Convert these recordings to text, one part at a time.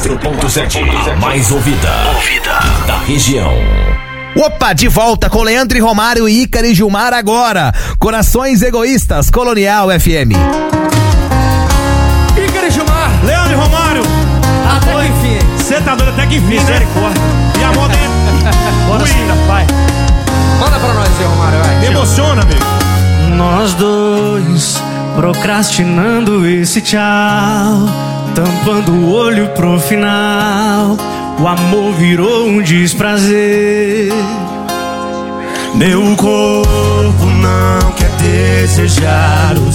104.7, a mais ouvida da região. Opa, de volta com Leandro e Romário e Ícaro e Gilmar agora. Corações Egoístas, Colonial FM. Ícaro e Gilmar, Leandro e Romário. até que enfim. Você tá doido até que enfim, né? Misericórdia. E a moda é... Bora sim. vai. Manda pra nós aí, Romário, vai. Me emociona, amigo. Nós dois procrastinando esse tchau, tampando o olho pro final. O amor virou um desprazer. Meu corpo não quer desejar o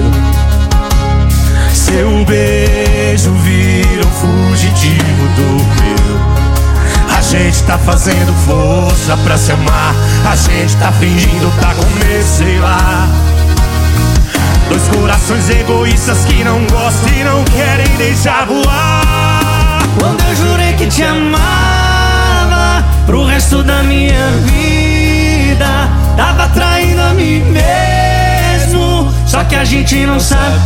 seu beijo vira um fugitivo do meu. A gente tá fazendo força pra se amar. A gente tá fingindo tá com medo, sei lá. Dois corações egoístas que não gostam e não querem deixar voar. Quando eu jurei que te amava pro resto da minha vida, tava traindo a mim mesmo, só que a gente não sabia.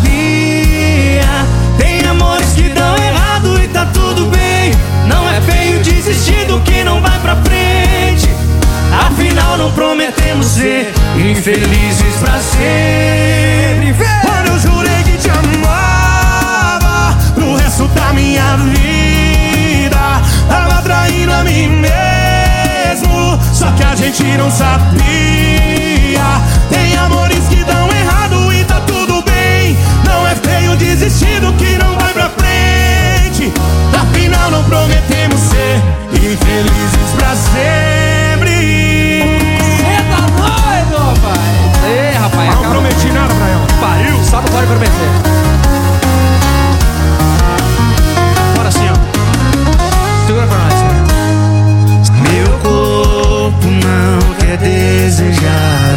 Tem amores que dão errado e tá tudo bem. Não é feio desistir do que não vai pra frente. Afinal não prometemos ser infelizes pra sempre. Quando eu jurei que te amava pro resto da minha vida, tava traindo a mim mesmo, só que a gente não sabia. Tem amores que dão errado e tá tudo bem. Não é feio desistir do que não vai pra frente. Afinal não prometemos ser infelizes pra sempre. Cê tá doido, pai? Ei, rapaz, Não prometi nada pra ela. pariu, só não pode prometer. Bora assim, ó. Segura pra nós. Meu corpo não quer desejar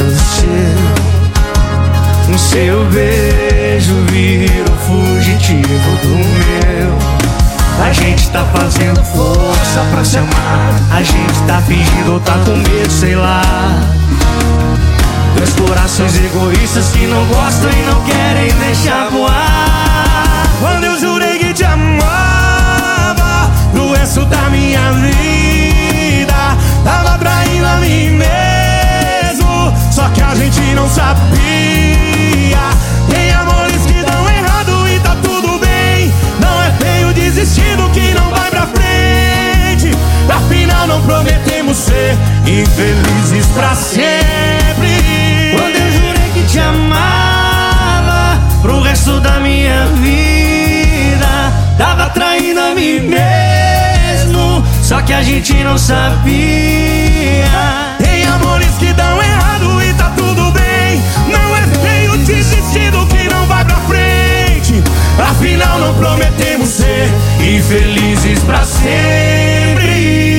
o seu beijo vira o fugitivo do meu. A gente tá fazendo força pra se amar. A gente tá fingindo ou tá com medo, sei lá. Dois corações egoístas que não gostam e não querem deixar voar. Quando eu jurei que te amava pro resto da minha vida, tava traindo a mim mesmo, só que a gente não sabia. Tem amores que dão errado e tá tudo bem. Não é feio desistir do que não vai pra frente. Afinal não prometemos ser infelizes pra sempre. Quando eu jurei que te amava pro resto da minha vida, tava traindo a mim mesmo, só que a gente não sabia. Tem amores que dão errado e tá tudo bem. Não é feio desistir do que não vai pra frente. Afinal não prometemos ser infelizes pra sempre.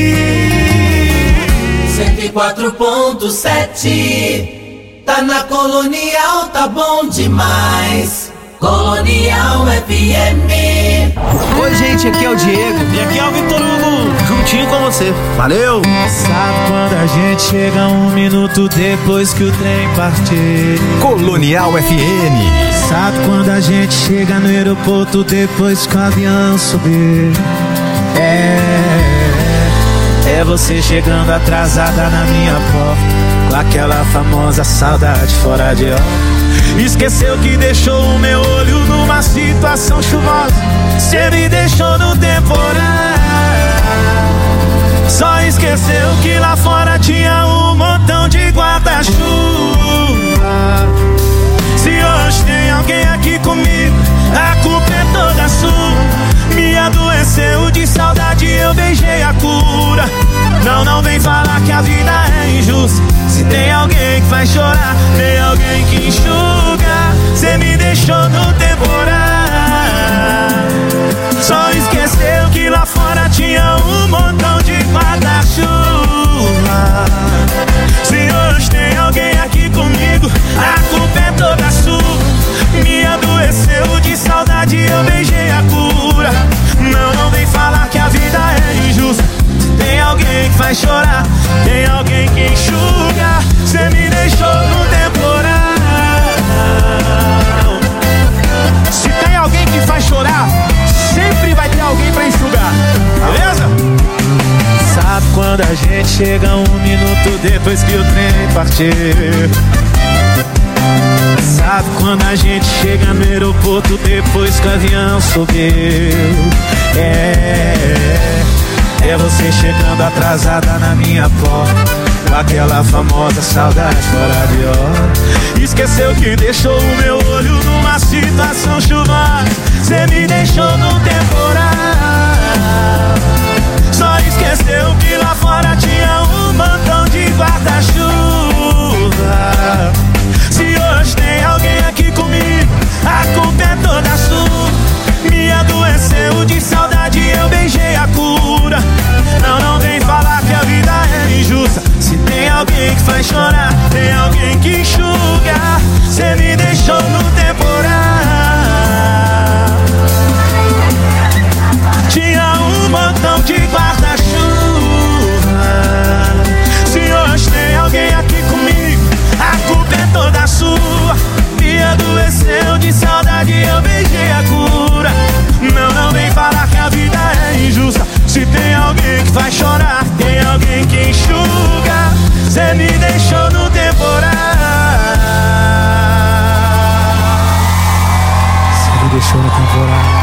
104.7 tá na Colonial, tá bom demais. Colonial FM. Oi, gente, aqui é o Diego. E aqui é o Vitor Hugo, juntinho com você. Valeu! Sabe quando a gente chega 1 minuto depois que o trem partir? Colonial FM. Sabe quando a gente chega no aeroporto depois que o avião subir? É você chegando atrasada na minha porta, com aquela famosa saudade fora de hora. Esqueceu que deixou o meu olho numa situação chuvosa. Cê me deixou no temporal. Só esqueceu que lá fora tinha um montão de guarda-chuva. Se hoje tem alguém aqui comigo, a culpa é toda sua. Me adoeceu de saudade, eu beijei a cura. Não vem falar que a vida é injusta. Se tem alguém que faz chorar, tem alguém que enxuga. Cê me deixou no temporal. Só esqueceu que lá fora tinha um montão de guarda-chuva. Se hoje tem alguém aqui comigo, a culpa é toda sua. Me adoeceu de saudade, eu beijei a cura. Não vem falar que a vida é injusta. Tem alguém que faz chorar, tem alguém que enxuga. Cê me deixou no temporal. Se tá chega 1 minuto depois que o trem partiu. Sabe quando a gente chega no aeroporto depois que o avião subiu? É você chegando atrasada na minha porta, com aquela famosa saudade fora de hora. Esqueceu que deixou o meu olho numa situação chuvosa. Cê me deixou no temporal. Só esqueceu que lá fora tinha um montão de guarda-chuva. Se hoje tem alguém aqui comigo, a culpa é toda sua. Me adoeceu de saudade, eu beijei a cura. Não vem falar que a vida é injusta. Se tem alguém que faz chorar, tem alguém que enxuga. Cê me deixou no temporal. Tinha um montão de guarda-chuva. Se hoje tem alguém aqui comigo, a culpa é toda sua. Me adoeceu de saudade, eu beijei a cura. Não vem falar que a vida é injusta. Se tem alguém que faz chorar, tem alguém que enxuga. Cê me deixou no temporal. Cê me deixou no temporal.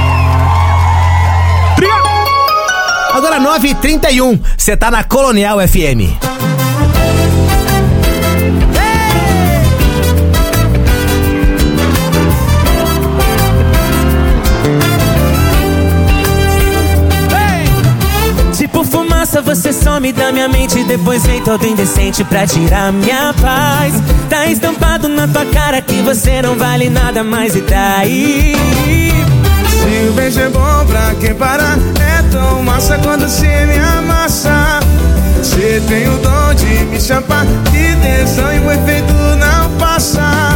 Agora 9h31, você tá na Colonial FM. Tipo fumaça, você some da minha mente. Depois vem todo indecente pra tirar minha paz. Tá estampado na tua cara que você não vale nada mais, e daí? Se o beijo é bom pra quem parar, é tão massa quando cê me amassa. Cê tem o dom de me chapar de tesão e o efeito não passa.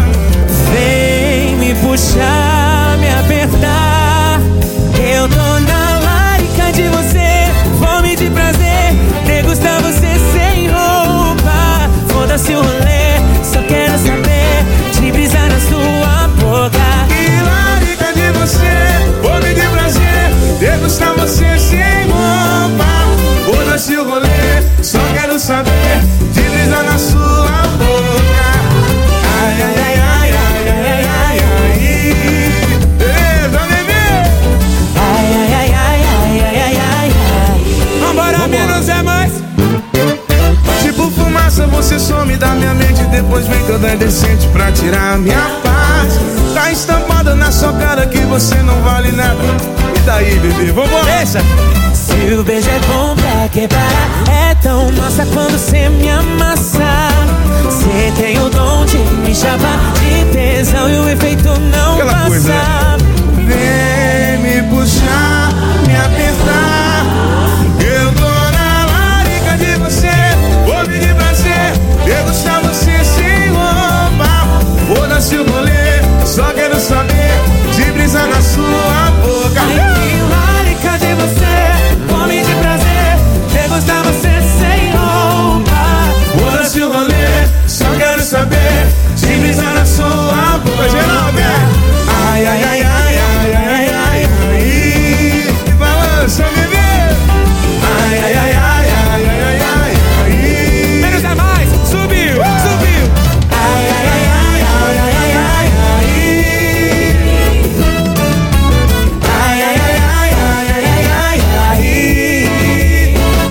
Vem me puxar, me apertar. Eu tô na larica de você, fome de prazer, degustar você sem roupa. Foda-se o rolê, só quero saber de brisar na sua boca. Que larica de você, fome de prazer, degustar você sem roupa. Foda-se o rolê, só quero saber de brisar na sua boca. Ai, ai, ai, ai, ai, ai, ai, ai. Beleza, bebê? Ai, ai, ai, ai, ai, ai, ai, ai, ai. Vambora, menos é mais. Tipo fumaça, você some da minha mente. Depois vem toda indecente pra tirar a minha paz. Tá estampada na sua cara que você não vale nada. E daí, bebê, vambora. Deixa. Se o beijo é bom pra quebrar, é tão massa quando cê me amassa. Cê tem o dom de me chamar de tesão e o efeito não Aquela passa. coisa, né? Vem me puxar, me apertar. Eu tô na larica de você, fome de prazer, degustar você sem roupa. Foda-se o rolê, só quero saber de brisar na sua boca. Que larica de você, fome de prazer, degustar você sem roupa. Foda-se o rolê, só quero saber de brisar na sua boca. Geral, ai, ai, ai, ai, ai, ai, ai, ai. Balança, bebê. Ai, ai, ai, ai, ai, ai, ai, ai. Menos é mais, subiu, subiu. Ai, ai, ai, ai, ai, ai, ai, ai. Ai, ai, ai, ai, ai, ai, ai, ai.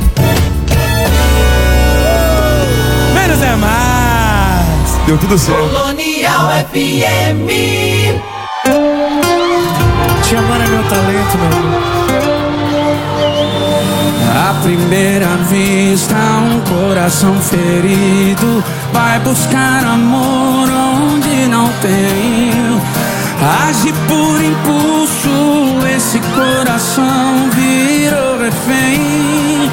Menos é mais. Deu tudo certo. Colonial FM. Te amar é meu talento, meu amor. À primeira vista, um coração ferido vai buscar amor onde não tem. Age por impulso, esse coração virou refém.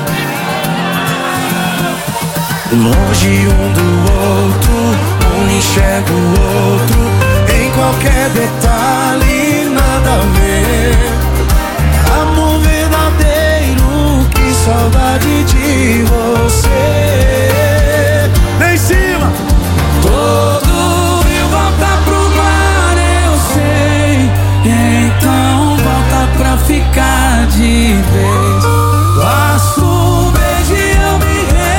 Longe um do outro, um enxerga o outro, em qualquer detalhe nada a ver. Amor verdadeiro, que saudade de você. Lá em cima. Todo rio volta pro mar, eu sei. Então volta pra ficar de vez. Basta um beijo e eu me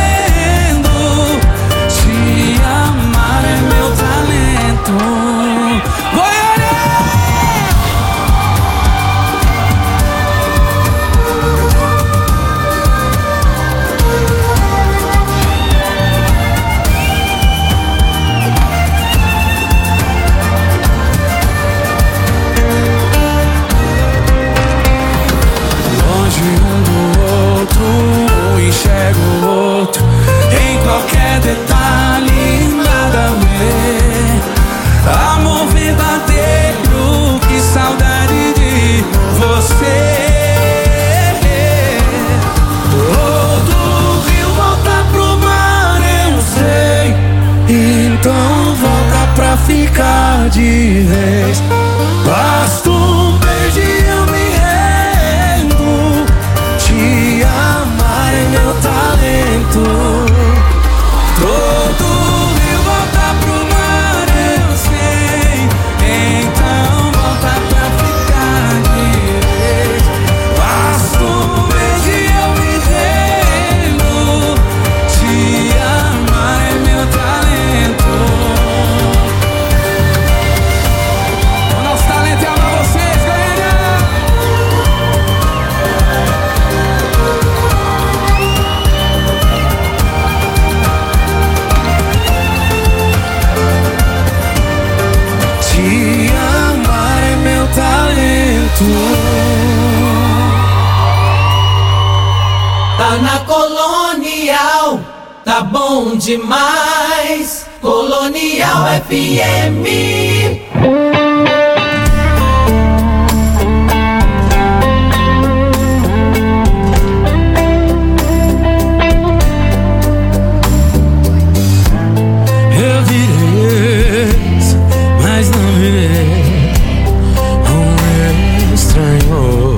Tá na Colonial, tá bom demais. Colonial FM. Eu virei ex, mas não virei um estranho.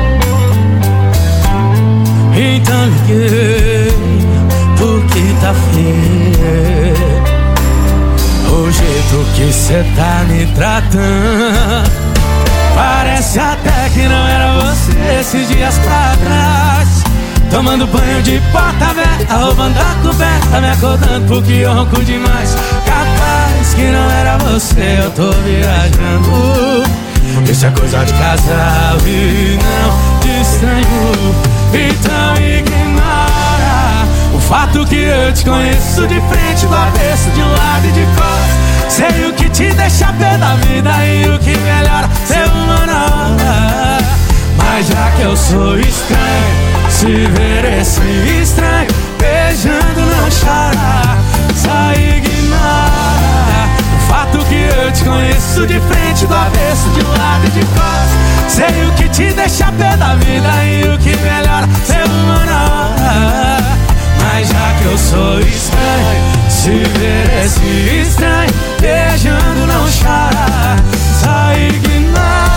Então liguei porque tá feio o jeito que cê tá me tratando. Parece até que não era você esses dias pra trás. Tomando banho de porta aberta, roubando a coberta, me acordando porque eu ronco demais. Capaz que não era você, eu tô viajando. Isso é coisa de casal e não de estranho. Então ignora o fato que eu te conheço de frente, do avesso, de um lado e de costas. Sei o que te deixa pé da vida e o que melhora ser uma nova. Mas já que eu sou estranho, se ver esse estranho beijando não chora. Só ignora o fato que eu te conheço de frente, do avesso, de um lado e de costas. Sei o que te deixa pé da vida e o que melhora ser uma nova. Mas já que eu sou estranho, se ver esse estranho beijando não chora. Só ignora.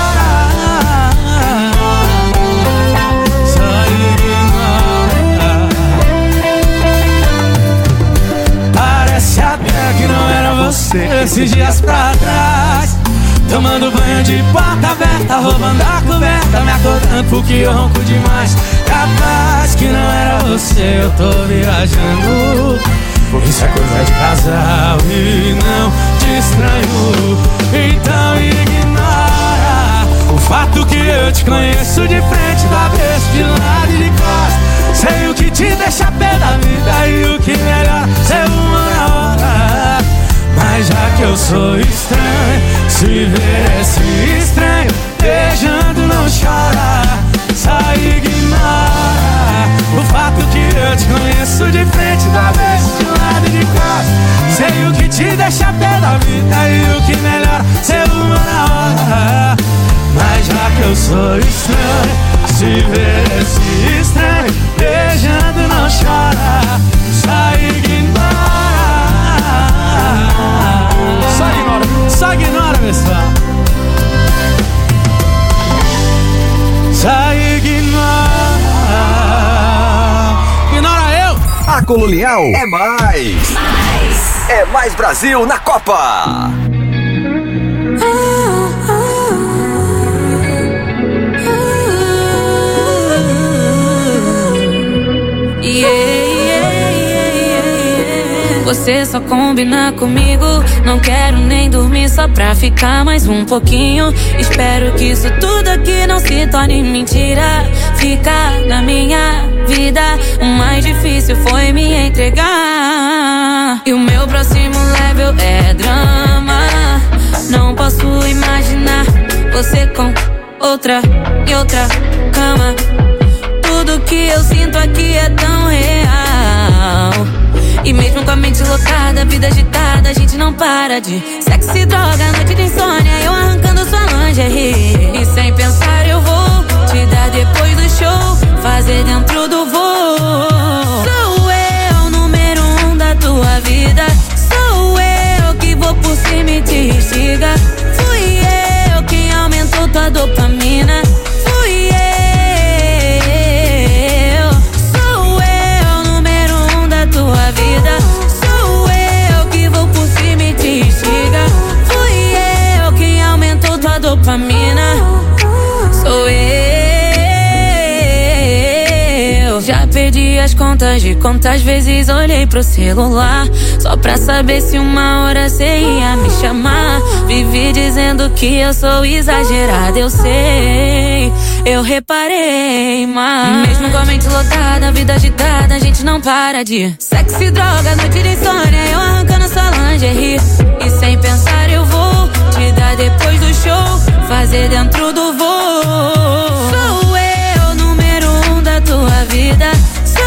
Parece até que não era você esses dias pra trás. Tomando banho de porta aberta, roubando a coberta, me acordando porque eu ronco demais. Capaz que não era você, eu tô viajando. Isso é coisa de casal e não de estranho. Então ignora o fato que eu te conheço de frente, do avesso, de lado e de costas. Sei o que te deixa pé da vida e o que melhora ser uma hora. Mas já que eu sou estranho, se ver esse estranho beijando não chora. Só ignora o fato que eu te conheço de frente, do avesso, de lado e de costas. Sei o que te deixa pé da vida e o que melhora ser uma hora. Mas já que eu sou estranho, se ver esse estranho beijando não chora. Só ignora. Só ignora, pessoal. Só ignora. Ignora eu. A Colonial é mais. É mais Brasil na Copa. Você só combina comigo, não quero nem dormir só pra ficar mais um pouquinho. Espero que isso tudo aqui não se torne mentira. Ficar na minha vida, o mais difícil foi me entregar. E o meu próximo level é drama. Não posso imaginar você com outra e outra cama. Tudo que eu sinto aqui é tão real. E mesmo com a mente lotada, vida agitada, a gente não para de sexo e droga, noite de insônia, eu arrancando sua lingerie. E sem pensar eu vou te dar depois do show, fazer dentro do voo. Sou eu, número 1 da tua vida. Sou eu que vou por cima e te instiga. Fui eu que aumentou tua dopamina. Fui eu. Sou eu, número 1 da tua vida. Sou eu que vou por cima e te instiga. Fui eu que aumentou tua dopamina. Sou eu. Já perdi as contas de quantas vezes olhei pro celular só pra saber se uma hora cê ia me chamar. Vivi dizendo que eu sou exagerada, eu sei, eu reparei, mas mesmo com a mente lotada, vida agitada, a gente não para de sexo e droga, noite de insônia, eu arrancando sua lingerie. E sem pensar eu vou te dar depois do show, fazer dentro do voo. Sou eu, número 1 da tua vida. Sou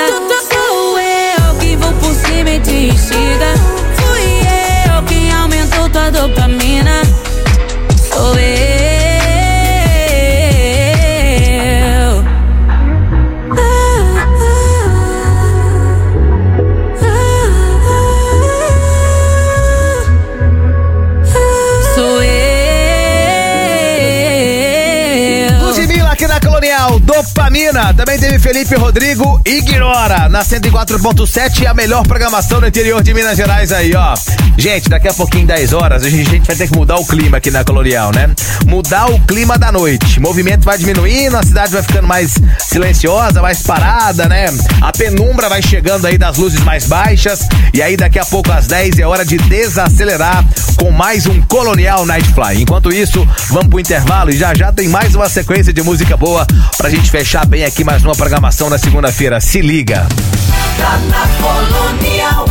Sou eu que vou por cima e te instiga. Fui eu que aumentou tua dopamina. Sou eu. Dopamina, também teve Felipe Rodrigo, Ignora, na 104.7, a melhor programação no interior de Minas Gerais aí, ó. Gente, daqui a pouquinho, 10 horas, a gente vai ter que mudar o clima aqui na Colonial, né? Mudar o clima da noite. O movimento vai diminuindo, a cidade vai ficando mais silenciosa, mais parada, né? A penumbra vai chegando aí das luzes mais baixas, e aí daqui a pouco às 10 é hora de desacelerar com mais um Colonial Night Fly. Enquanto isso, vamos pro intervalo e já tem mais uma sequência de música boa pra gente fechar bem aqui mais uma programação na segunda-feira. Se liga. Tá na Colonial,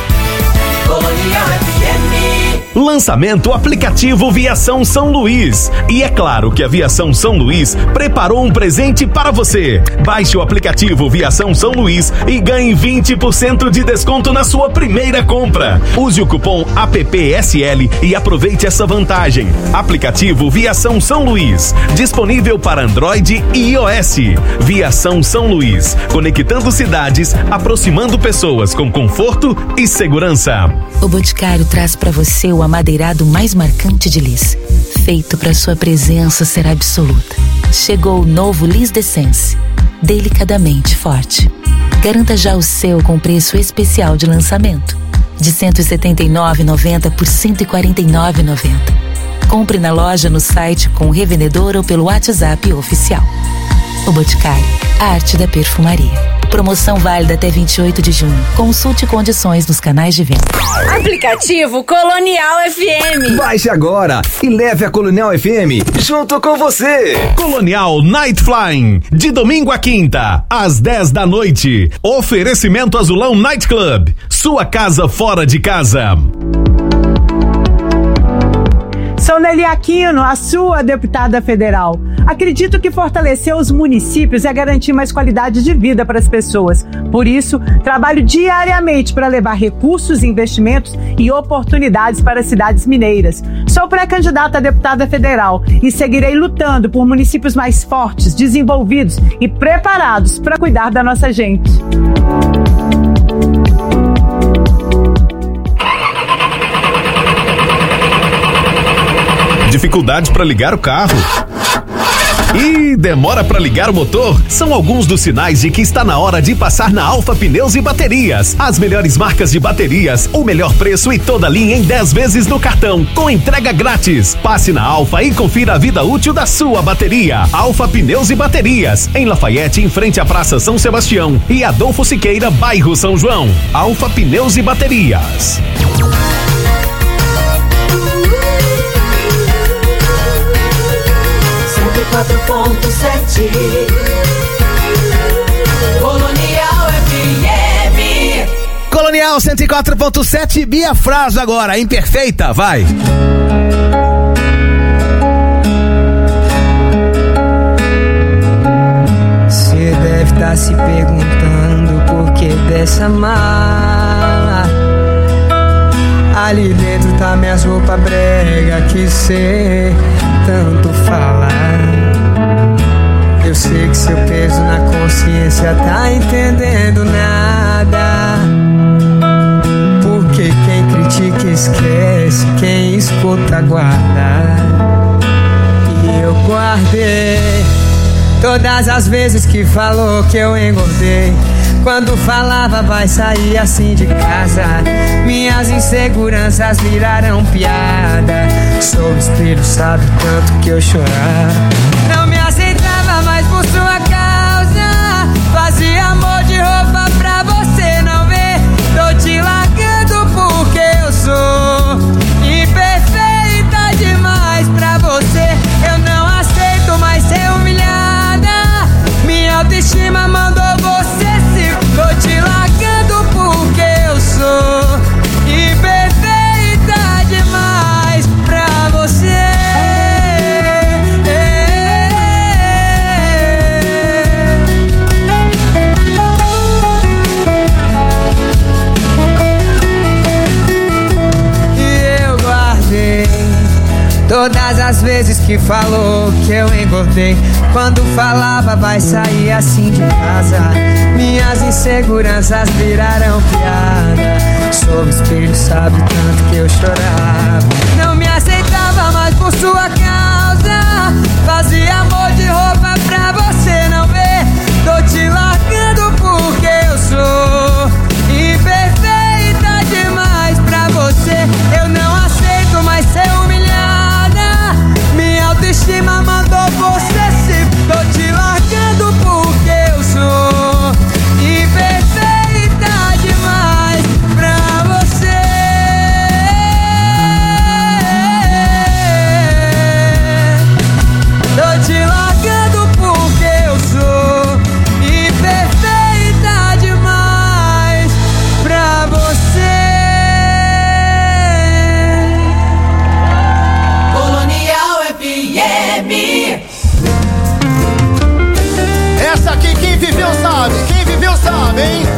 Colonial FM. Lançamento aplicativo Viação São Luís. E é claro que a Viação São Luís preparou um presente para você. Baixe o aplicativo Viação São Luís e ganhe 20% de desconto na sua primeira compra. Use o cupom APPSL e aproveite essa vantagem. Aplicativo Viação São Luís. Disponível para Android e iOS. Viação São Luís. Conectando cidades, aproximando pessoas com conforto e segurança. O Boticário traz para você o amadeirado mais marcante de Lis, feito para sua presença ser absoluta. Chegou o novo Lis D'Essence, delicadamente forte. Garanta já o seu com preço especial de lançamento, de R$ 179,90 por R$ 149,90. Compre na loja, no site, com o revendedor ou pelo WhatsApp oficial. O Boticário, a arte da perfumaria. Promoção válida até 28 de junho. Consulte condições nos canais de venda. Aplicativo Colonial FM. Baixe agora e leve a Colonial FM junto com você. Colonial Night Flying, de domingo a quinta, às 10 da noite. Oferecimento Azulão Night Club. Sua casa fora de casa. Sou Nelly Aquino, a sua deputada federal. Acredito que fortalecer os municípios é garantir mais qualidade de vida para as pessoas. Por isso, trabalho diariamente para levar recursos, investimentos e oportunidades para as cidades mineiras. Sou pré-candidata a deputada federal e seguirei lutando por municípios mais fortes, desenvolvidos e preparados para cuidar da nossa gente. Dificuldade para ligar o carro? E demora para ligar o motor? São alguns dos sinais de que está na hora de passar na Alfa Pneus e Baterias. As melhores marcas de baterias, o melhor preço e toda a linha em 10 vezes no cartão, com entrega grátis. Passe na Alfa e confira a vida útil da sua bateria. Alfa Pneus e Baterias, em Lafayette, em frente à Praça São Sebastião, e Adolfo Siqueira, bairro São João. Alfa Pneus e Baterias. 4.7 Colonial FM. Colonial 104.7, Bia Fraso agora, imperfeita, vai. Cê deve estar se perguntando por que dessa mala. Ali dentro tá minhas roupas brega que cê tanto fala. Eu sei que seu peso na consciência tá entendendo nada. Porque quem critica esquece, quem escuta guarda. E eu guardei todas as vezes que falou que eu engordei. Quando falava vai sair assim de casa, minhas inseguranças viraram piada. Sou o espelho, sabe tanto que eu chorava. Não me aceitava mais por sua causa. Fazia amor de roupa pra você não ver. Tô te largando porque eu sou imperfeita demais pra você. Eu não aceito mais ser humilhada. Minha autoestima mandou você se. Tô te largando porque eu sou imperfeita demais pra você. Todas as vezes que falou que eu engordei, quando falava vai sair assim de casa, minhas inseguranças viraram piada. Sob o espelho sabe tanto que eu chorava. Não me aceitava mais por sua causa, fazia amor de roupa pra você não ver. Tô te largando porque eu sou imperfeita demais pra você. Eu não aceito mais ser humilhada, minha autoestima mandou você se. Tô te largando porque eu sou imperfeita demais pra você. Tô te largando porque eu sou imperfeita demais pra você. Colonial FM. Essa aqui quem viveu sabe, hein?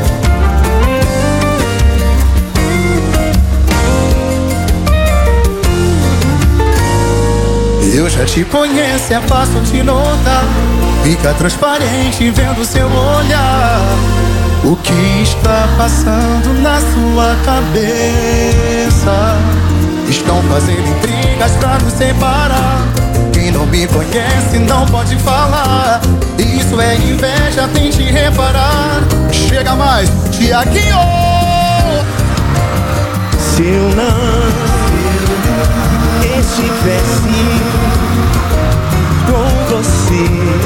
Eu já te conheço, é fácil de notar. Fica transparente vendo seu olhar. O que está passando na sua cabeça? Estão fazendo intrigas pra nos separar. Quem não me conhece não pode falar. Isso é inveja, tente reparar. Chega mais, Tiaguinho! Se eu não estivesse com você,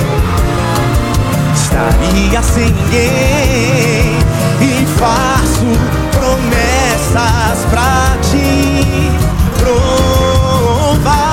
estaria sem ninguém. E faço promessas pra te provar.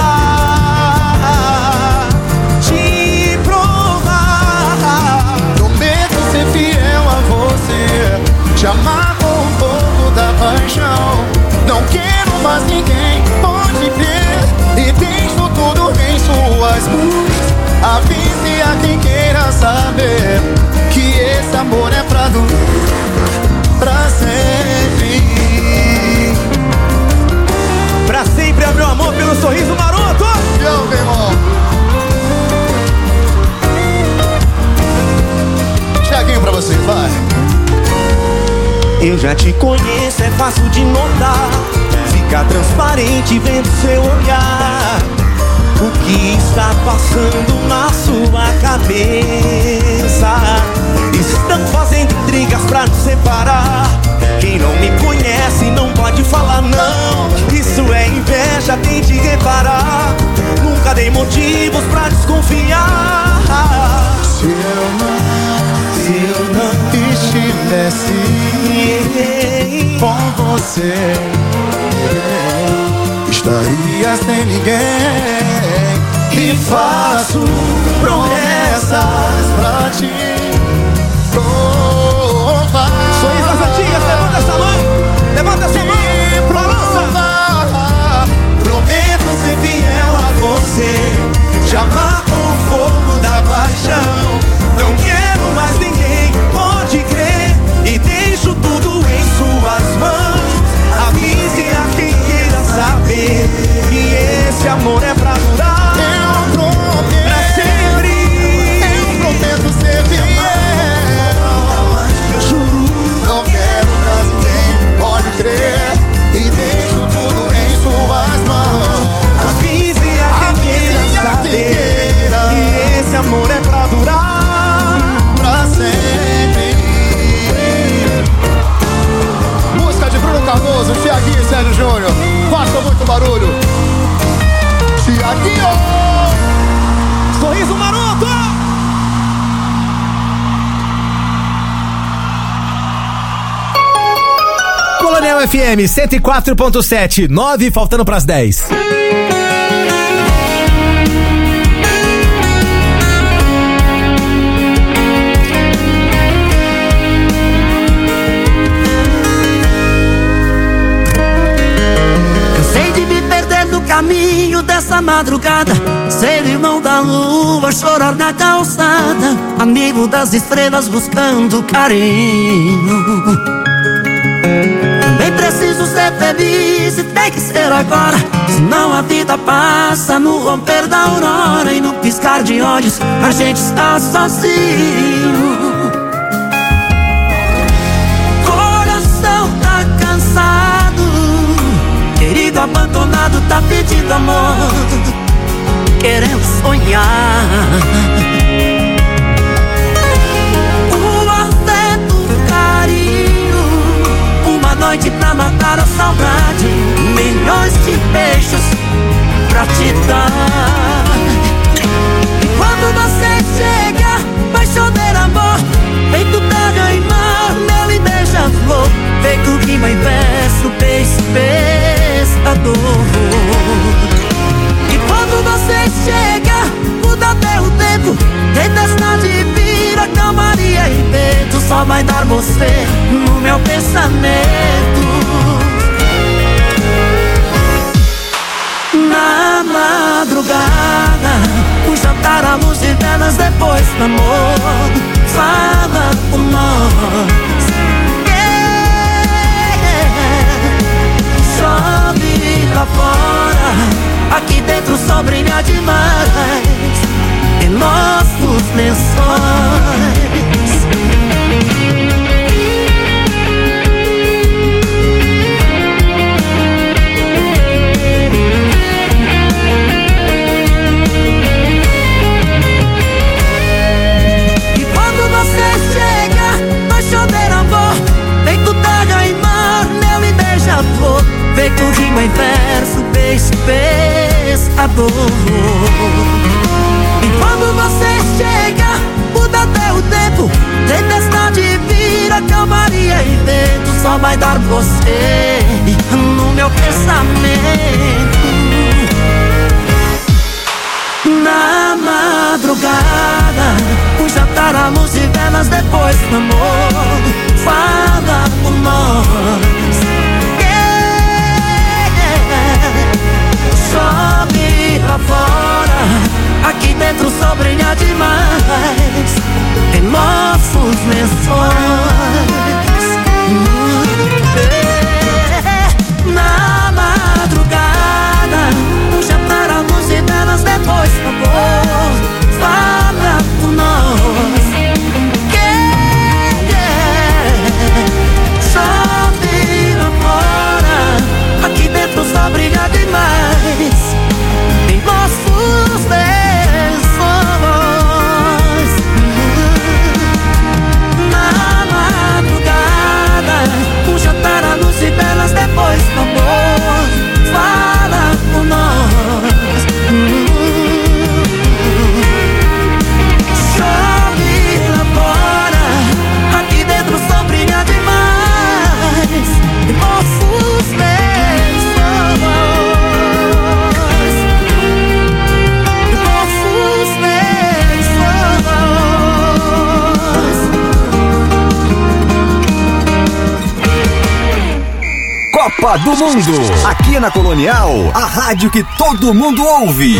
Te provar. Prometo ser fiel a você, te amar com o fogo da paixão. Não quero mais ninguém, pode crer. E deixo tudo em suas mãos. Avise a quem queira saber que esse amor é pra pra sempre. Pra sempre é meu amor pelo sorriso maroto. Eu, meu irmão. Tiaguinho pra você, vai. Eu já te conheço, é fácil de notar. Fica transparente vendo seu olhar. O que está passando na sua cabeça? Estão fazendo intrigas pra nos separar. Quem não me conhece não pode falar não. Isso é inveja, tente reparar. Nunca dei motivos pra desconfiar. Se eu não estivesse com você, estaria sem ninguém. E faço promessas pra te provar. Sorriso das antigas, levanta essa mão. Levanta essa mão, balança. Prometo ser fiel a você, te amar com o fogo da paixão. Não quero mais ninguém, pode crer. E deixo tudo em suas mãos. Avise a quem queira saber que esse amor é pra durar. Eu prometo, pra sempre. Eu prometo ser fiel. Eu juro, não quero mais ninguém, pode crer. E deixo tudo em suas mãos. Avise a quem queira saber que esse amor é pra durar. Pra sempre. Música de Bruno Cardoso, Tiaguinho e Sérgio Júnior. Faça muito barulho. Tiaguinho! Sorriso maroto! Colonial FM 104.7, 9 faltando pras 10. Cansei de me perder no caminho dessa madrugada, ser irmão da lua, chorar na calçada, amigo das estrelas buscando carinho. Também preciso ser feliz e tem que ser agora, senão a vida passa no romper da aurora e no piscar de olhos a gente está sozinho. Coração tá cansado, querido abandonado tá pedindo amor, querendo sonhar. O afeto, o carinho, uma noite pra matar a saudade, milhões de beijos pra te dar. E quando você chega, vai chover amor, feito praga e mar, mel e beija-flor, feito rima e verso, beijo, pescador. E quando você chega, muda até o tempo, tempestade vira calmaria e vento, só vai dar você no meu pensamento. Na madrugada, o jantar à luz de velas depois do amor, fala com nós. Chove lá fora, aqui dentro só brilha demais em nossos lençóis. E quando você chega, vai chover amor, feito daga e mar, mel e beija-flor, feito rima em verso, beijo, pescador. E quando você chega, muda até o tempo, tempestade vira calmaria e vento, só vai dar você no meu pensamento. Na madrugada, o jantar à luz de velas depois do amor, fala com nós. Chove lá fora, aqui dentro só brilha demais em nossos lençóis. Na madrugada, um jantar à luz de velas depois do amor, fala com nós. Chove lá fora, aqui dentro só brilha demais em nossos lençóis. Na madrugada, um jantar à luz de velas depois do amor, fala com nós. Chove lá fora, aqui dentro só brilha demais em nossos lençóis. Copa do Mundo, aqui na Colonial, a rádio que todo mundo ouve.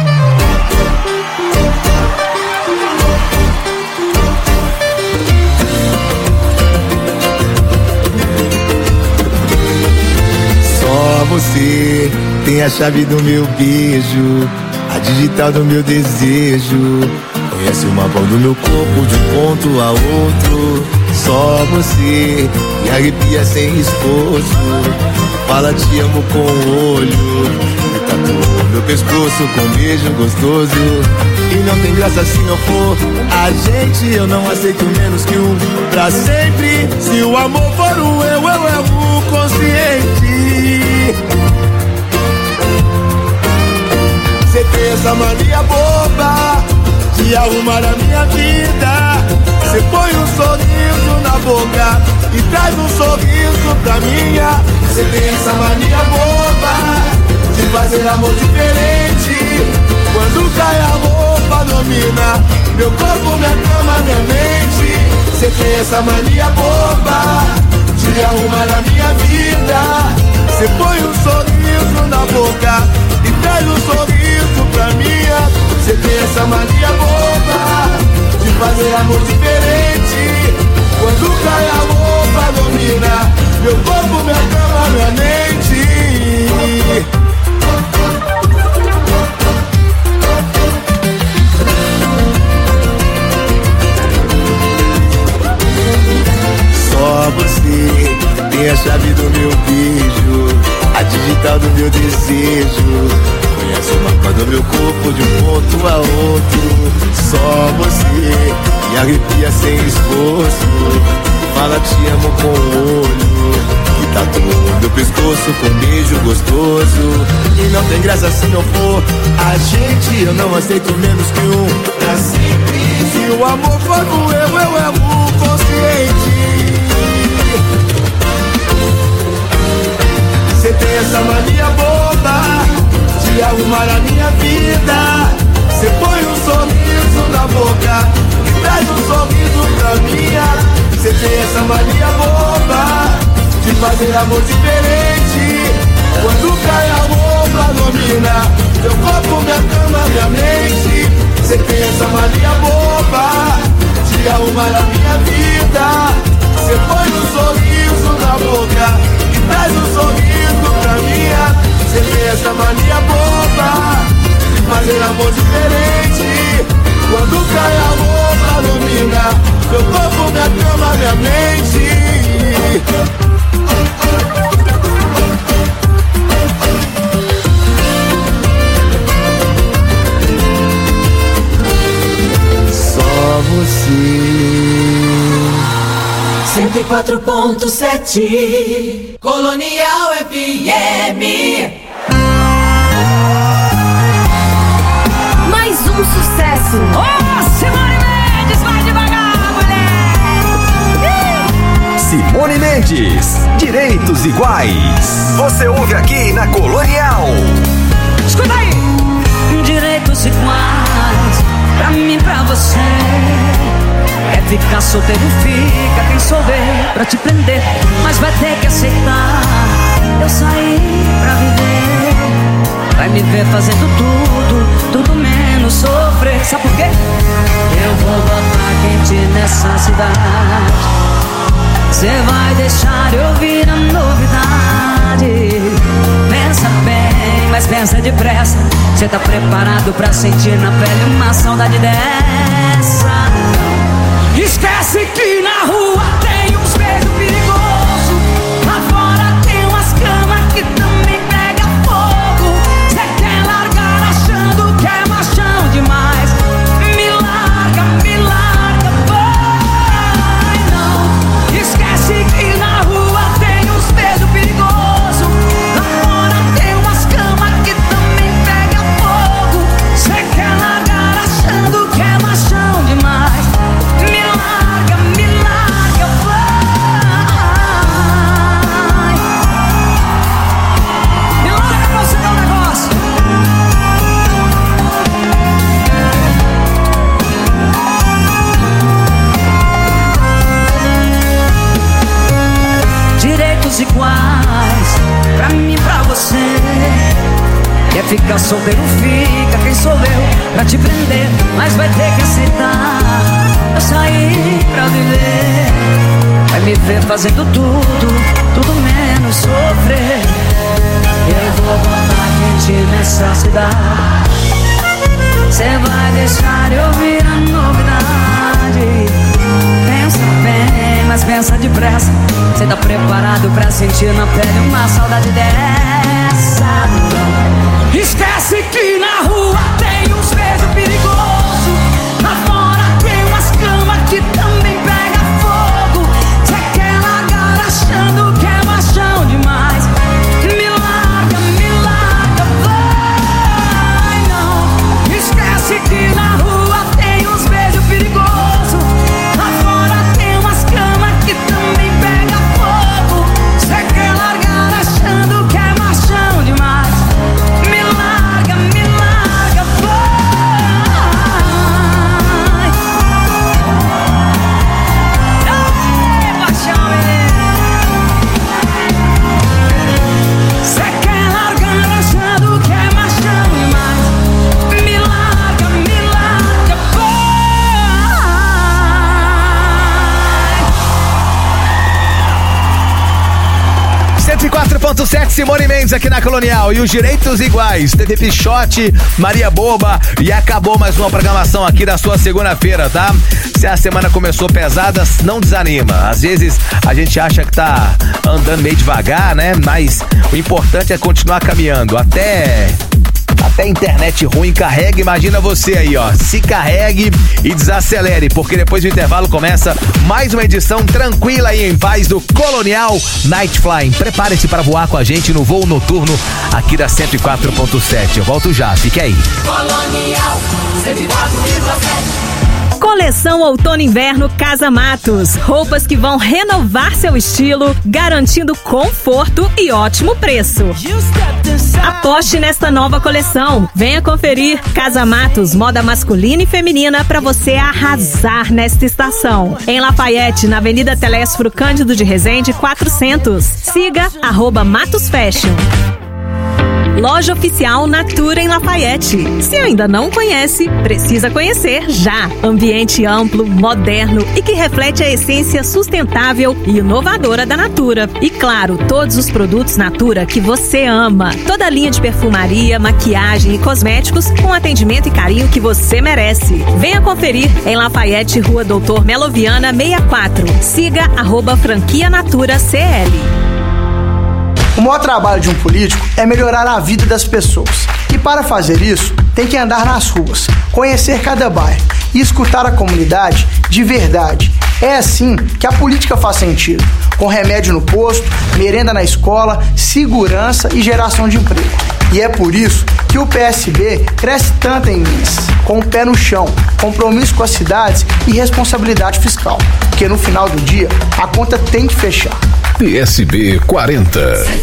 Só você tem a chave do meu beijo, a digital do meu desejo. Conhece o mapa do meu corpo de um ponto a outro. Só você me arrepia sem esforço. Fala te amo com o olho, me tatua meu pescoço com um beijo gostoso. E não tem graça se não for a gente, eu não aceito menos que um pra sempre. Se o amor for o eu erro consciente. Cê tem essa mania boba de arrumar a minha vida. Cê põe um sorriso na boca e traz um sorriso pra minha. Cê tem essa mania boba de fazer amor diferente. Quando cai a roupa domina meu corpo, minha cama, minha mente. Cê tem essa mania boba de arrumar a minha vida. Cê põe um sorriso na boca e traz um sorriso pra minha. Cê tem essa mania boba de fazer amor diferente. Quando cai a roupa domina meu corpo, minha cama, minha mente. tem a chave do meu beijo, a digital do meu desejo. Conhece o mapa do meu corpo de um ponto a outro. Só você me arrepia sem esforço. Fala te amo com o olho, que tatuou meu pescoço com um beijo gostoso. E não tem graça se não for a gente, eu não aceito menos que um pra sempre. Se o amor for no eu erro consciente. Cê tem essa mania boba de arrumar a minha vida. Cê põe um sorriso na boca e traz um sorriso pra minha. Cê tem essa mania boba de fazer amor diferente. Quando cai a roupa domina meu corpo, minha cama, minha mente. Cê tem essa mania boba de arrumar a minha vida. Cê põe um sorriso na boca e traz um sorriso pra minha. Cê tem essa mania boba de fazer amor diferente. Quando cai a roupa domina meu corpo, minha cama, minha mente. Só você. 104.7 Colonial FM. Mais um sucesso. Simone Mendes, vai devagar, mulher. Simone Mendes, Direitos Iguais. Você ouve aqui na Colonial. Escuta aí. Direitos iguais, pra mim, pra você. É ficar solteiro, fica quem souber pra te prender. Mas vai ter que aceitar, eu saí pra viver. Vai me ver fazendo tudo menos sofrer. Sabe por quê? Eu vou botar quente nessa cidade. Cê vai deixar eu ouvir a novidade. Pensa bem, mas pensa depressa. Cê tá preparado pra sentir na pele uma saudade dessa? Esquece que na rua tem uns beijos perigosos. Lá fora tem umas camas que também pega fogo. Cê quer largar achando que é machão demais. Me larga, vai não. Esquece que na rua tem uns beijos perigosos. Lá fora tem umas camas que também pega fogo. Cê quer largar achando que é machão demais. Me larga, vai. Me larga pra você ver um negócio. Direitos iguais, pra mim e pra você. Quer ficar solteiro, fica quem sou eu pra te prender. Mas vai ter que aceitar, eu saí pra viver. Vai me ver fazendo tudo menos sofrer. Eu vou botar quente nessa cidade. Cê vai deixar eu ouvir a novidade. Pensa bem, mas pensa depressa. Cê tá preparado pra sentir na pele uma saudade dessa? Esquece que na rua tem uns beijos perigosos. Lá fora tem umas camas que também pega fogo. Cê quer largar achando que é machão demais. Me larga, vai não. Esquece que na rua tem uns beijos perigosos. Lá fora tem umas camas que também pega fogo. Cê quer largar achando que é machão demais. Me larga, 104.7, Simone Mendes aqui na Colonial. E os direitos iguais. TV Pichote, Maria Boba. E acabou mais uma programação aqui da sua segunda-feira, tá? Se a semana começou pesada, não desanima. Às vezes a gente acha que tá andando meio devagar, né? Mas o importante é continuar caminhando. Até a internet ruim carrega, imagina você aí, ó. Se carregue e desacelere, porque depois do intervalo começa mais uma edição tranquila e em paz do Colonial Night Flying. Prepare-se para voar com a gente no voo noturno aqui da 104.7. Eu volto já, fique aí. Colonial 104,7. Coleção Outono Inverno Casa Matos. Roupas que vão renovar seu estilo, garantindo conforto e ótimo preço. Aposte nesta nova coleção. Venha conferir. Casa Matos, moda masculina e feminina para você arrasar nesta estação. Em Lafayette, na Avenida Telésforo Cândido de Resende, 400. Siga @Matos Fashion. Loja oficial Natura em Lafayette. Se ainda não conhece, precisa conhecer já. Ambiente amplo, moderno e que reflete a essência sustentável e inovadora da Natura. E claro, todos os produtos Natura que você ama. Toda a linha de perfumaria, maquiagem e cosméticos com atendimento e carinho que você merece. Venha conferir em Lafayette, Rua Doutor Meloviana 64. Siga @Franquia Natura CL. O maior trabalho de um político é melhorar a vida das pessoas. E para fazer isso, tem que andar nas ruas, conhecer cada bairro e escutar a comunidade de verdade. É assim que a política faz sentido, com remédio no posto, merenda na escola, segurança e geração de emprego. E é por isso que o PSB cresce tanto em Minas, com o pé no chão, compromisso com as cidades e responsabilidade fiscal. Porque no final do dia, a conta tem que fechar. PSB 40.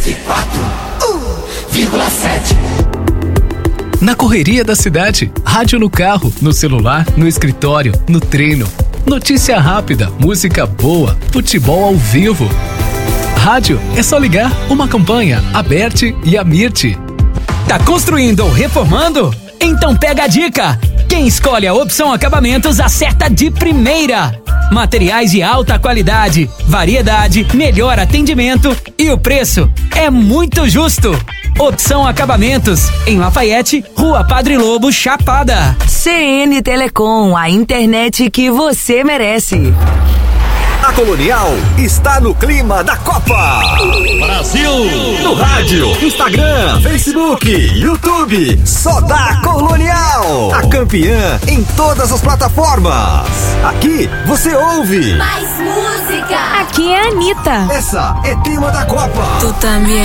104,7. Na correria da cidade, rádio no carro, no celular, no escritório, no treino. Notícia rápida, música boa, futebol ao vivo. Rádio é só ligar uma campanha, Aberte e Amirte. Tá construindo ou reformando? Então pega a dica! Quem escolhe a Opção Acabamentos acerta de primeira! Materiais de alta qualidade, variedade, melhor atendimento e o preço é muito justo. Opção Acabamentos, em Lafayette, Rua Padre Lobo, Chapada. CN Telecom, a internet que você merece. A Colonial está no clima da Copa. Brasil! No rádio, Instagram, Facebook, YouTube. Só dá Colonial. A campeã em todas as plataformas. Aqui você ouve Mais música. Aqui é a Anitta. Essa é tema da Copa. Tu também.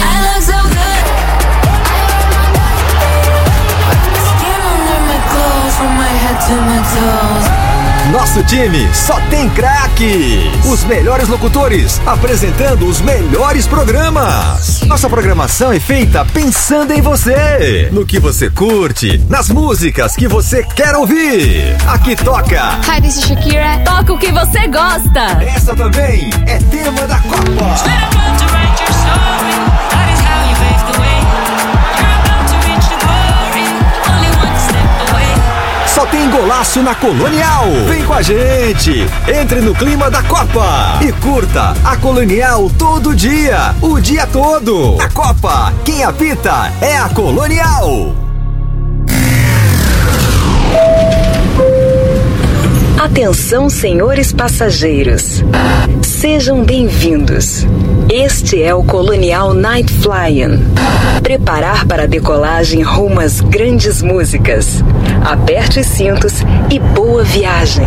Nosso time só tem craques. Os melhores locutores apresentando os melhores programas. Nossa programação é feita pensando em você, no que você curte, nas músicas que você quer ouvir. Aqui toca Hi, this is Shakira. Toca o que você gosta. Essa também é tema da Copa. Só tem golaço na Colonial. Vem com a gente. Entre no clima da Copa e curta a Colonial todo dia, o dia todo. A Copa, quem apita é a Colonial. Atenção, senhores passageiros. Sejam bem-vindos. Este é o Colonial Night Flying. Preparar para a decolagem rumo às grandes músicas. Aperte os cintos e boa viagem.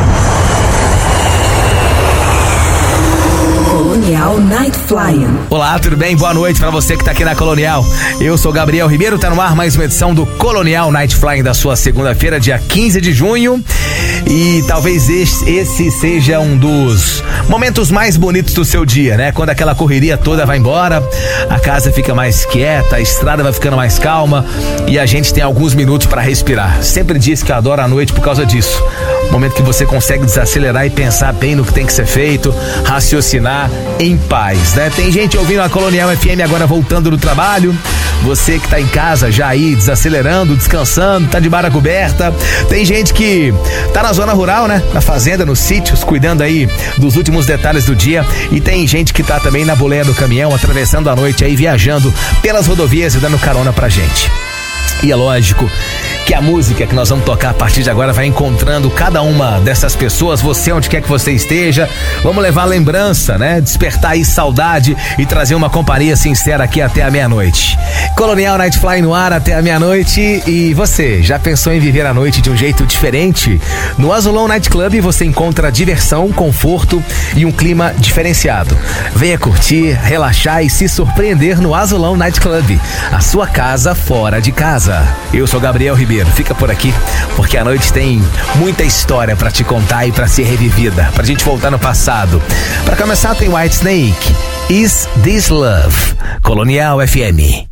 Colonial Night Flying. Olá, tudo bem? Boa noite pra você que tá aqui na Colonial. Eu sou Gabriel Ribeiro, tá no ar mais uma edição do Colonial Night Flying da sua segunda-feira, dia 15 de junho. E talvez esse seja um dos momentos mais bonitos do seu dia, né? Quando aquela correria toda vai embora, a casa fica mais quieta, a estrada vai ficando mais calma e a gente tem alguns minutos pra respirar. Sempre disse que eu adoro a noite por causa disso. Momento que você consegue desacelerar e pensar bem no que tem que ser feito, raciocinar em paz, né? Tem gente ouvindo a Colonial FM agora voltando do trabalho, Você que tá em casa já aí, desacelerando, descansando, tá de barra coberta. Tem gente que tá na zona rural, né? Na fazenda, nos sítios, cuidando aí dos últimos detalhes do dia. E tem gente que tá também na boleia do caminhão, atravessando a noite aí, viajando pelas rodovias e dando carona pra gente. E é lógico que a música que nós vamos tocar a partir de agora vai encontrando cada uma dessas pessoas, você onde quer que você esteja. Vamos levar lembrança, né? Despertar aí saudade e trazer uma companhia sincera aqui até a meia-noite. Colonial Nightfly no ar até a meia-noite. E você, já pensou em viver a noite de um jeito diferente? No Azulão Night Club você encontra diversão, conforto e um clima diferenciado. Venha curtir, relaxar e se surpreender no Azulão Night Club, a sua casa fora de casa. Eu sou Gabriel Ribeiro. Fica por aqui, porque a noite tem muita história pra te contar e pra ser revivida, pra gente voltar no passado. Pra começar tem Whitesnake, Is This Love, Colonial FM.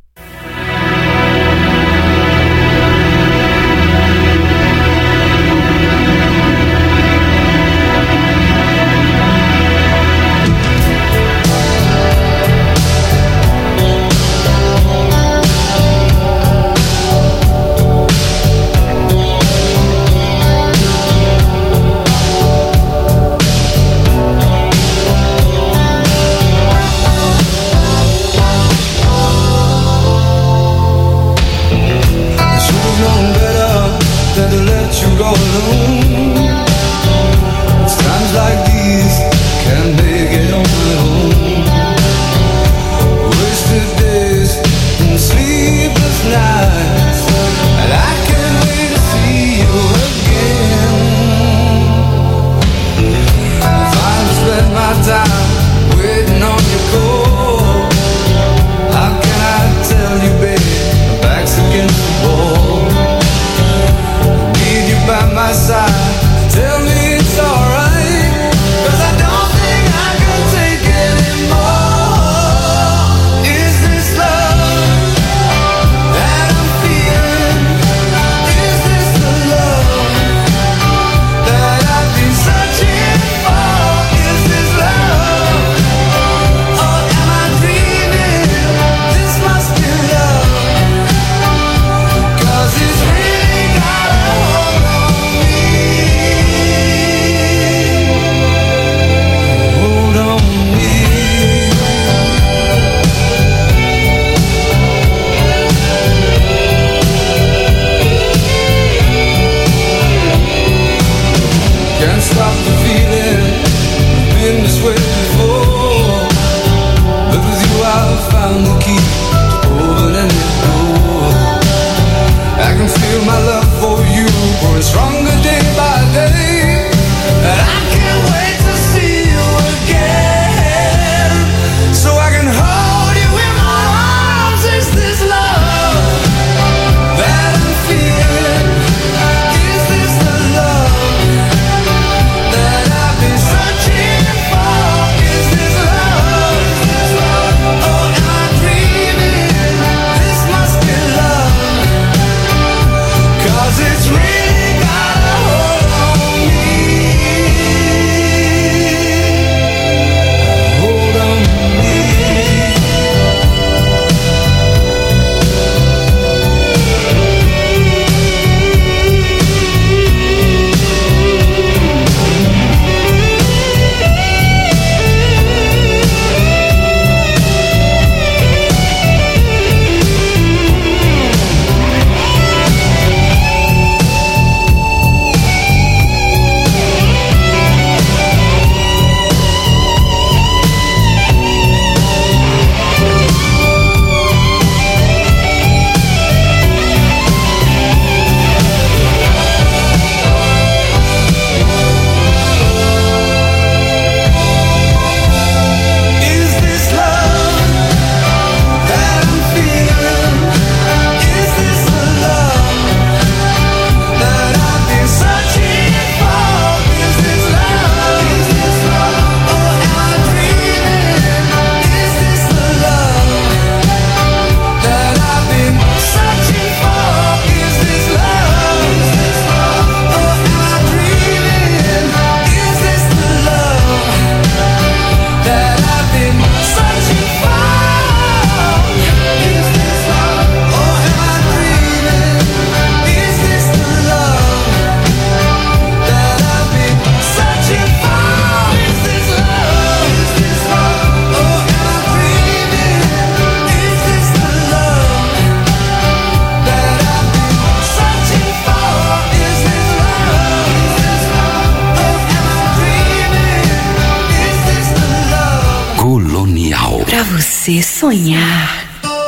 Colonial. Pra você sonhar.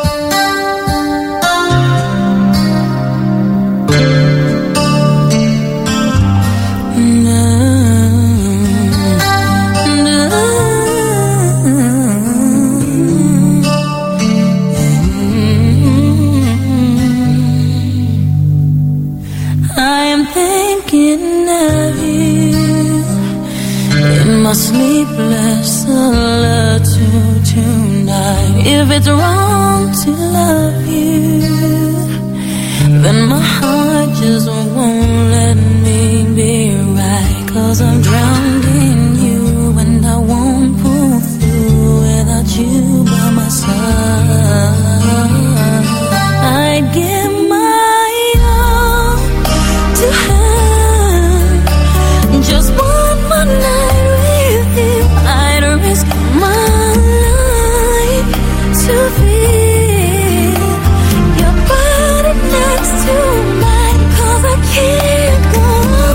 Sleepless solitude tonight. If it's wrong to love you, then my heart just won't let me be right. 'Cause I'm drowned in you and I won't pull through without you by my side. I'd give my all to have just one more night. I'd risk my life to feel your body next to mine. 'Cause I can't go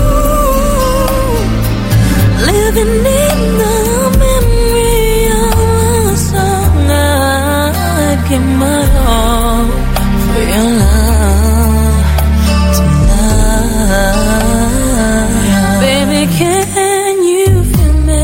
living in the memory of a song. I'd give my all for your love tonight. Baby, can you feel me?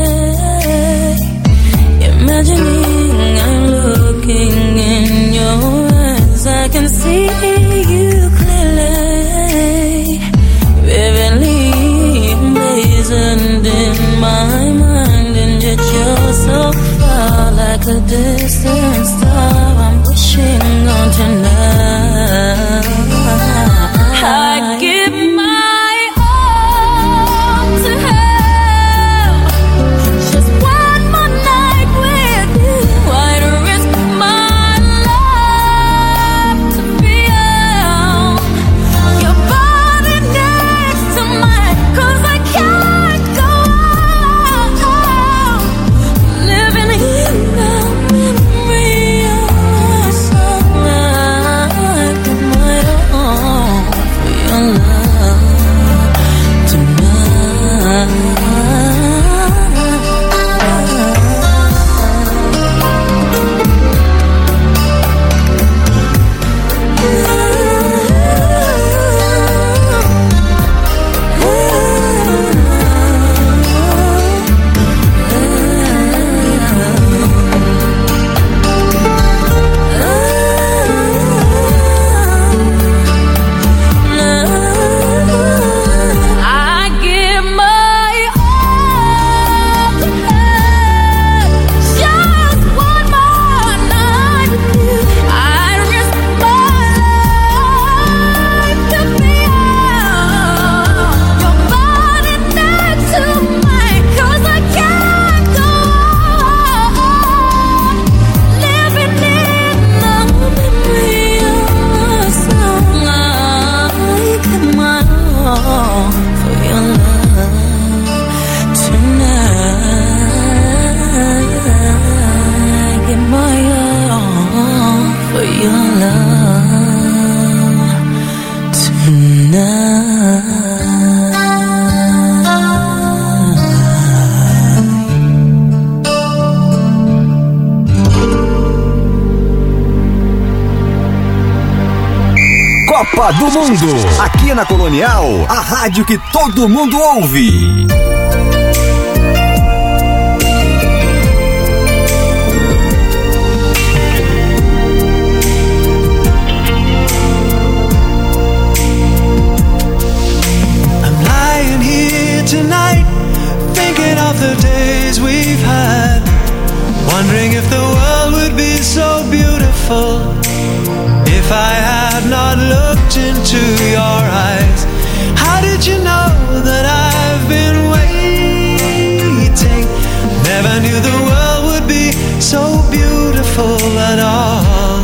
Imagining I'm looking in your eyes, I can see you clearly, vividly emblazoned in my mind. And yet you're so far, like a distant star. I'm wishing on tonight. I give my all to have just one more night with you. I'd risk my life to feel your body next to mine. 'Cause I can't go on living in the memory of a song. I'd give my all for your love tonight. I give my all to have just one more night with you. I'd risk my life to feel your body next to mine. 'Cause I can't go on living in the memory of a song. I give my all for your love tonight. I give my all for your love Copa do Mundo, aqui na Colonial, a rádio que todo mundo ouve. I'm lying here tonight, thinking of the days we've had, wondering if the world would be so beautiful if I had not looked into your eyes. How did you know that I've been waiting? Never knew the world would be so beautiful at all.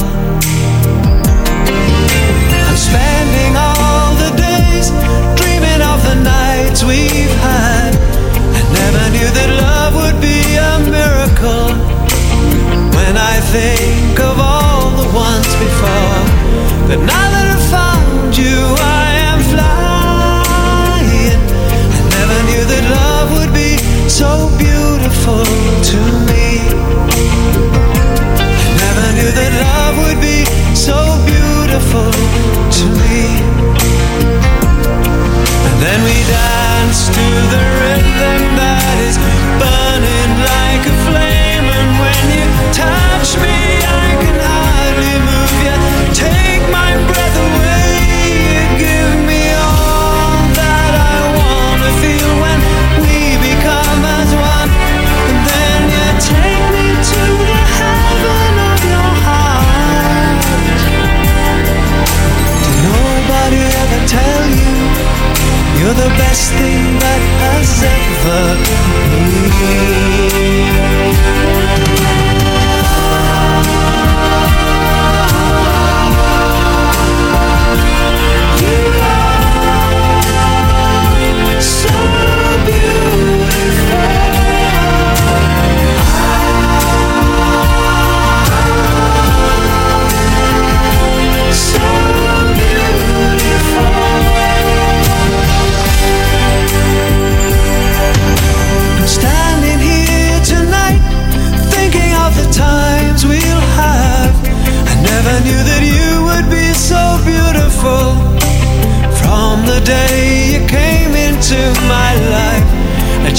I'm spending all the days dreaming of the nights we've had. I never knew that love would be a miracle. When I think of all the ones before, but now that I've found you, I am flying. I never knew that love would be so beautiful to me.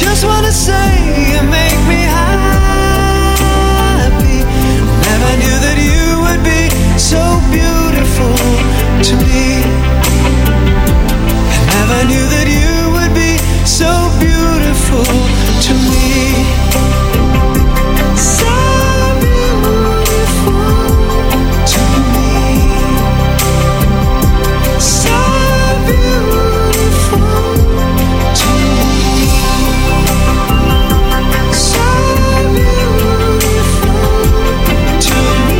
just wanna say you make me happy. Never knew that you would be so beautiful to me. I never knew that you would be so beautiful to me. So beautiful to me. So beautiful to me. So beautiful to me.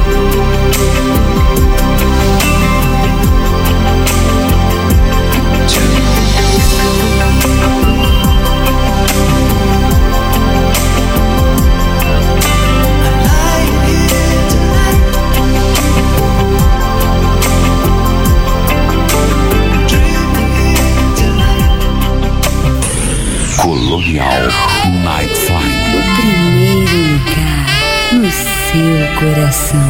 Colonial Night Fly. O primeiro lugar no seu coração.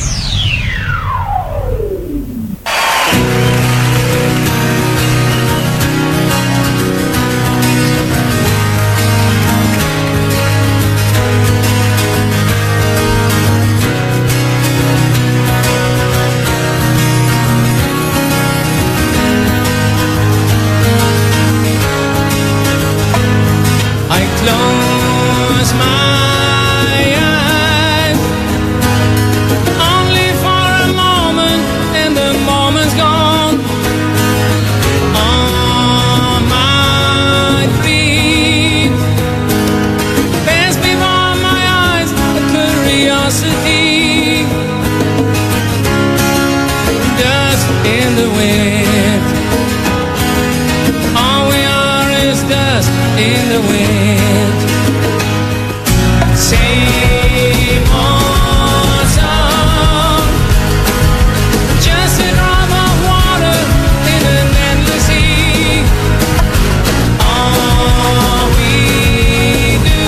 I close my eyes only for a moment, and the moment's gone. On my feet, pass before my eyes a curiosity, dust in the wind. All we are is dust in the wind. Same old song, just a drop of water in an endless sea. All we do,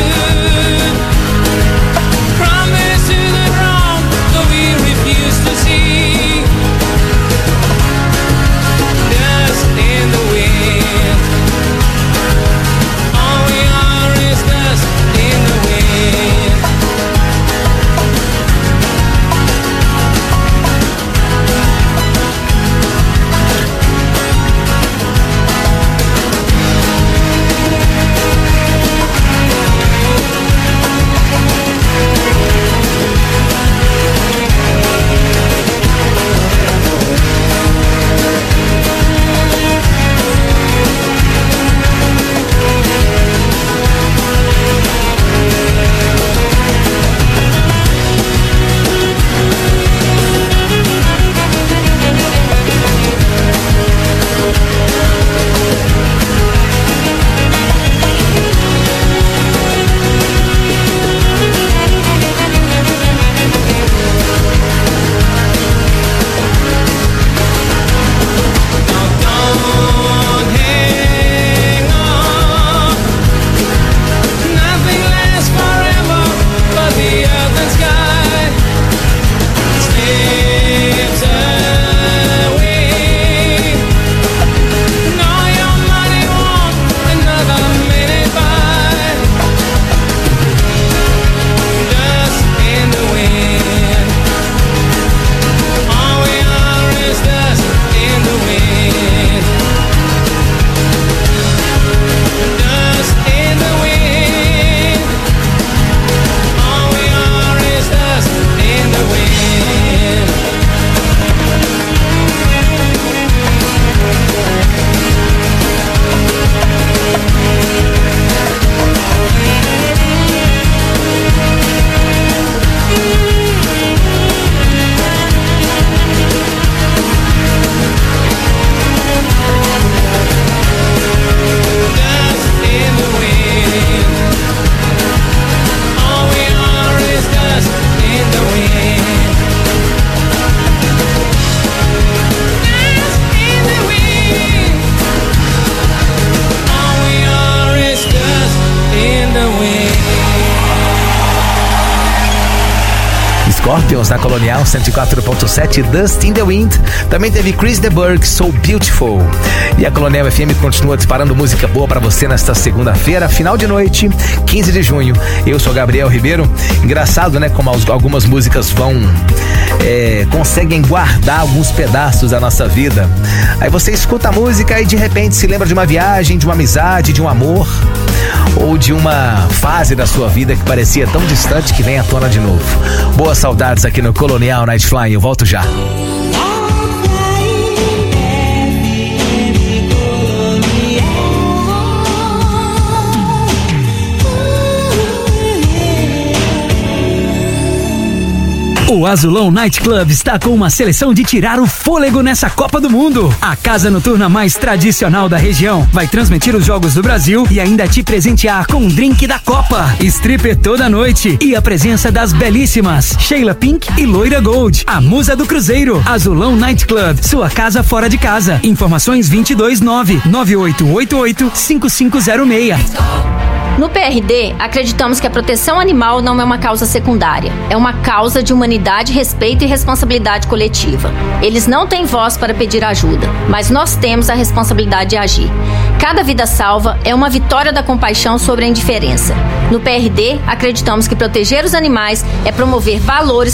promise to the wrong, though we refuse to see. Dust in the wind. All we are Scorpions na Colonial 104.7, Dust in the Wind. Também teve Chris de Burgh, So Beautiful. E a Colonial FM continua disparando música boa pra você nesta segunda-feira, final de noite, 15 de junho. Eu sou Gabriel Ribeiro. Engraçado, né, como algumas músicas conseguem guardar alguns pedaços da nossa vida. Aí você escuta a música e de repente se lembra de uma viagem, de uma amizade, de um amor, ou de uma fase da sua vida que parecia tão distante que vem à tona de novo. Boas saudades aqui no Colonial Night Flying. Eu volto já. O Azulão Night Club está com uma seleção de tirar o fôlego nessa Copa do Mundo. A casa noturna mais tradicional da região vai transmitir os jogos do Brasil e ainda te presentear com um drink da Copa, stripper toda noite e a presença das belíssimas Sheila Pink e Loira Gold, a musa do Cruzeiro. Azulão Night Club, sua casa fora de casa. Informações 229-9888-5506. No PRD, acreditamos que a proteção animal não é uma causa secundária. É uma causa de humanidade, respeito e responsabilidade coletiva. Eles não têm voz para pedir ajuda, mas nós temos a responsabilidade de agir. Cada vida salva é uma vitória da compaixão sobre a indiferença. No PRD, acreditamos que proteger os animais é promover valores